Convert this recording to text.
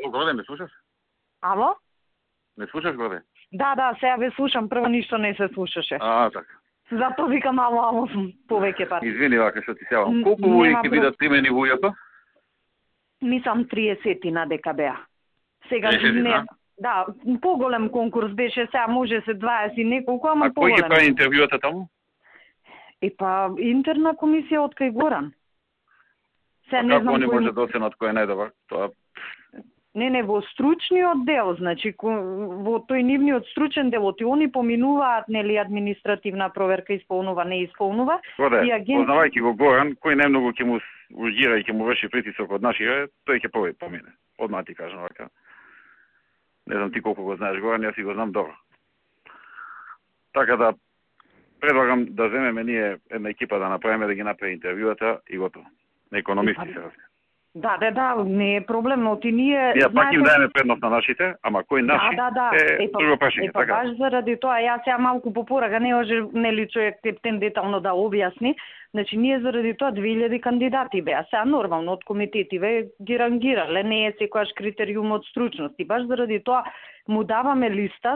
Горе, ме слушаш? Ало? Ме слушаш, Горе? Да, сега ве слушам, прво ништо не се слушаше. Така. Затоа викам ало повеќе пат. Извини, вака што ти сявам. Колку Нема луѓе ќе проблем. бидат примени во УЈП? Мислам 30 на дека беа. Сега 30, не, да? да, поголем конкурс беше, сега може се 20 неколку, ама А кој ги поголем. прави интервјуата таму? Интерна комисија од кај Горан. Сега не Како знам они кој... може да оценат кој е најдобар? Тоа Не, во стручниот дел, значи во тој нивниот стручен дел, они поминуваат нели административна проверка исполнува, не исполнува. Горе, И познавајќи го Горан, кој најмногу ќе му ургира и ќе му врши притисок од нашите, тој ќе помине. Одма ти кажам вака. Не знам ти колку го знаеш Горан, јас си го знам добро. Така да предлагам да земеме ние една екипа да направиме да ги направи интервјуата и готово. На економисти се разбира. Да, не е проблем, но ти ние... Ние пак им даеме предност на нашите, ама кој наши е друго прашање, така? Баш заради тоа, јас сега малку по порага не може нели човек тептен детално да објасни. Значи ние заради тоа 2000 кандидати беа, сега нормално од комитетиве ги рангирале, не е секојаш критериум од стручност. И баш заради тоа му даваме листа